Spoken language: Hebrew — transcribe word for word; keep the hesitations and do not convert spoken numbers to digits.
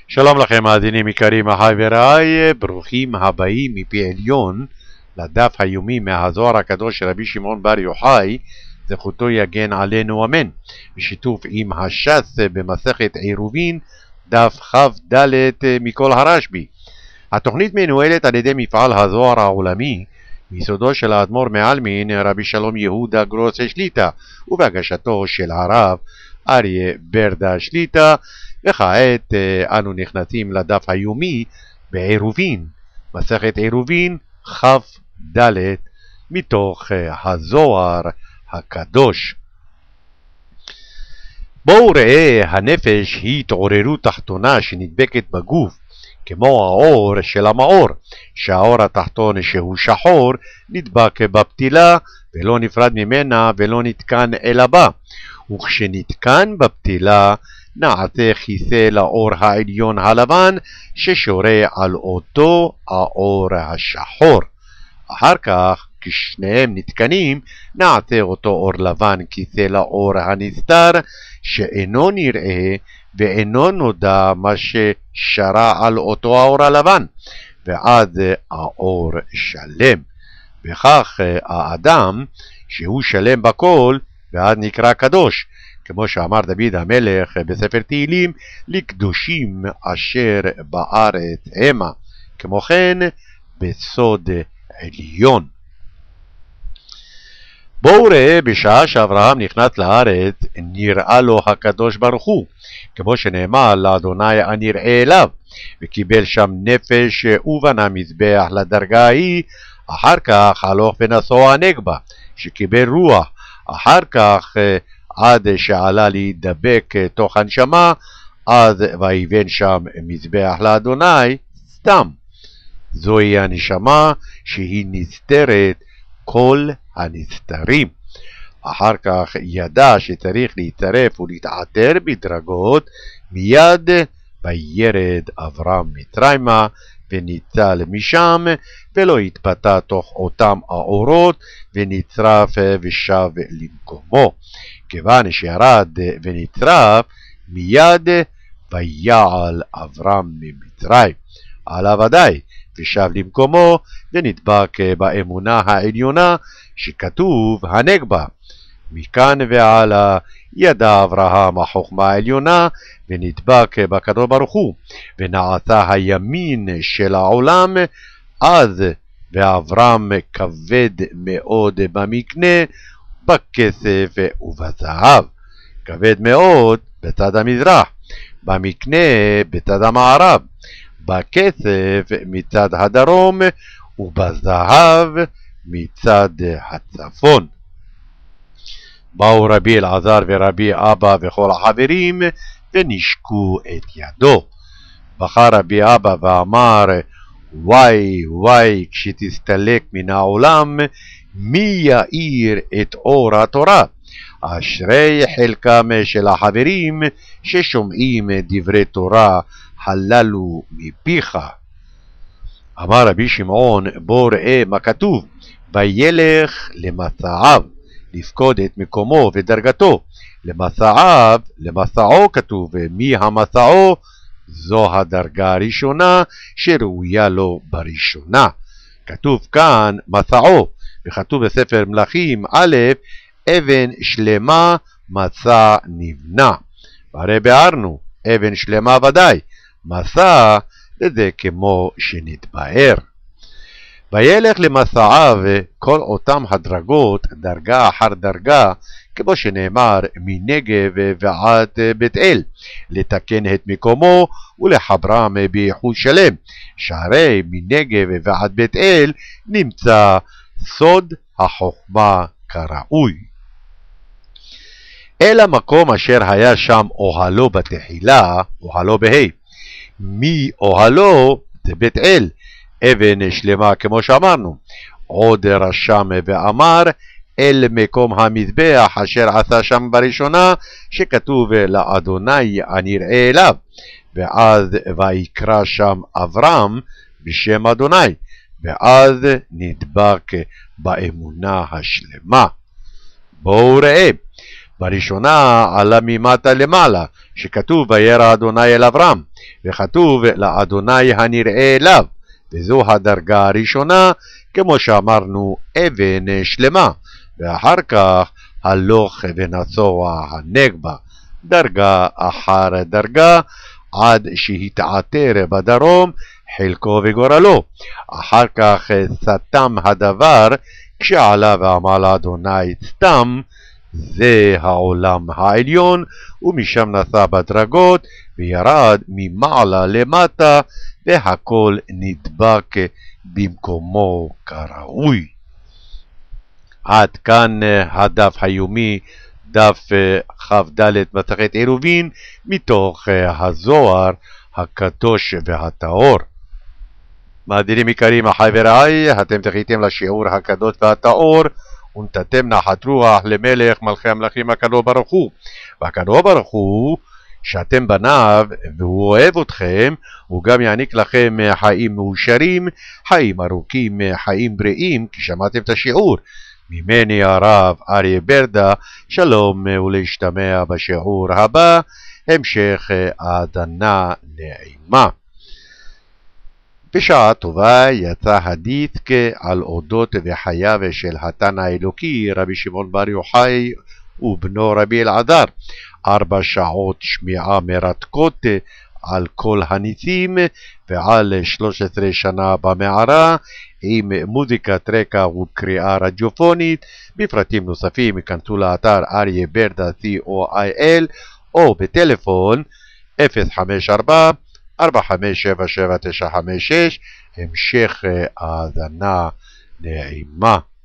שלום לכם מאזינים יקרים, אחי ורעי, ברוכים הבאים מפי עליון לדף היומי מהזוהר הקדוש של רבי שמעון בר יוחאי, זכותו יגן עלינו אמן, בשיתוף עם הש"ס במסכת עירובין, דף כ"ד מכל הרשב"י. התוכנית מנוהלת על ידי מפעל הזוהר העולמי, מיסודו של האדמו"ר מעלמין רבי שלום יהודה גרוס שליט"א, ובהגשתו של הרב אריה ברדה שליט"א. וכעת אנו נכנסים לדף היומי בעירובין, מסכת עירובין כ"ד מתוך הזוהר הקדוש. בואו ראה, הנפש היא התעוררות תחתונה שנדבקת בגוף, כמו האור של המאור, שהאור התחתון שהוא שחור נדבק בפתילה ולא נפרד ממנה ולא נתקן אלא בה, וכשנתקן בפתילה נעשה כיסא לאור העליון הלבן ששורה על אותו האור השחור. אחר כך כששניהם נתקנים נעשה אותו אור לבן כיסא לאור הנסתר שאינו נראה ואינו נודע מה ששרה על אותו האור הלבן, ואז האור שלם. וכך האדם שהוא שלם בכל ואז נקרא קדוש, כמו שאמר דוד המלך בספר תהילים, לקדושים אשר בארץ המה, כמו כן בסוד עליון. בואו ראה, בשעה שאברהם נכנס לארץ נראה לו הקדוש ברוך הוא, כמו שנאמר לאדוני הנראה אליו, וקיבל שם נפש ובנה מזבח לדרגה ההיא. אחר כך הלוך ונסוע הנגבה שקיבל רוח, אחר כך עד שעלה להידבק תוך הנשמה, אז ויבן שם מזבח לאדוני סתם. זוהי הנשמה שהיא נסתרת כל הנסתרים. אחר כך ידע שצריך להתערף ולהתעטר בדרגות, מיד וירד אברהם מצרימה וניצל משם, ולא התפתה תוך אותם האורות ונצרף ושב למקומו. כיוון שירד ונצרף, מיד ויעל אברהם ממצרים. עלה ודאי ושב למקומו ונדבק באמונה העליונה שכתוב הנגבה. מכאן ועלה ידע אברהם החוכמה העליונה ונדבק בקדוש ברוך הוא, ונעשה הימין של העולם. אז ואברהם כבד מאוד במקנה, בכסף ובזהב. כבד מאוד בצד המזרח, במקנה בצד המערב, בכסף מצד הדרום ובזהב מצד הצפון. באו רבי אלעזר ורבי אבא וכל החברים ונשקו את ידו. בכה רבי אבא ואמר, וואי וואי, כשתסתלק מן העולם מי יאיר את אור התורה? אשרי חלקם של החברים ששומעים דברי תורה הללו מפיך. אמר רבי שמעון, בוא ראה מה כתוב, וילך למסעיו, לפקוד את מקומו ודרגתו. למסעיו, למסעו כתוב, מי המסעו? זו הדרגה הראשונה שראויה לו בראשונה. כתוב כאן מסעו, וכתוב בספר מלכים א', אבן שלמה מסע נבנה. והרי ביארנו, אבן שלמה ודאי, מסע לזה כמו שנתבאר. וילך למסעיו, כל אותם הדרגות, דרגה אחר דרגה, כמו שנאמר מנגב ועד בית אל, לתקן את מקומו ולחברם באיחוד שלם, שהרי מנגב ועד בית אל נמצא סוד החוכמה כראוי. אל המקום אשר היה שם אוהלו בתחילה, אוהלו בה', מי אוהלו? זה בית אל, אבן שלמה כמו שאמרנו. עוד רשם ואמר, אל מקום המזבח אשר עשה שם בראשונה, שכתוב לאדוני הנראה אליו, ואז ויקרא שם אברהם בשם אדוני, ואז נדבק באמונה השלמה. בואו ראה, בראשונה עלה ממטה למעלה, שכתוב וירא אדוני אל אברהם, וכתוב לאדוני הנראה אליו, וזו הדרגה הראשונה, כמו שאמרנו, אבן שלמה, ואחר כך הלוך ונצוע הנגבה, דרגה אחר דרגה, עד שהתעטר בדרום חלקו וגורלו. אחר כך סתם הדבר, כשעלה ואמר לאדוני סתם, זה העולם העליון, ומשם נסע בדרגות וירד ממעלה למטה, והכל נדבק במקומו כראוי. עד כאן הדף היומי, דף כ"ד מסכת עירובין, מתוך הזוהר הקדוש והטהור. מאזינים יקרים, אחי ורעי, אתם זכיתם לשיעור הקדוש והטהור, ונתתם נחת רוח למלך מלכי המלכים הקדוש ברוך הוא. והקדוש ברוך הוא שאתם בניו, והוא אוהב אתכם, הוא גם יעניק לכם חיים מאושרים, חיים ארוכים, חיים בריאים, כי שמעתם את השיעור. ממני הרב אריה ברדה, שלום ולהשתמע בשיעור הבא, המשך האזנה נעימה. בשעה טובה יצא הדיסק על אודות וחייו של התנא האלוקי רבי שמעון בר יוחאי ובנו רבי אלעזר. ארבע שעות שמיעה מרתקות על כל הניסים ועל שלוש עשרה שנה במערה, עם מוזיקת רקע וקריאה רדיופונית. בפרטים נוספים יכנסו לאתר אריה ברדה סי או איי אל או בטלפון אפס חמש ארבע ארבע חמש שבע שבע תשע חמש שש. המשך האזנה נעימה.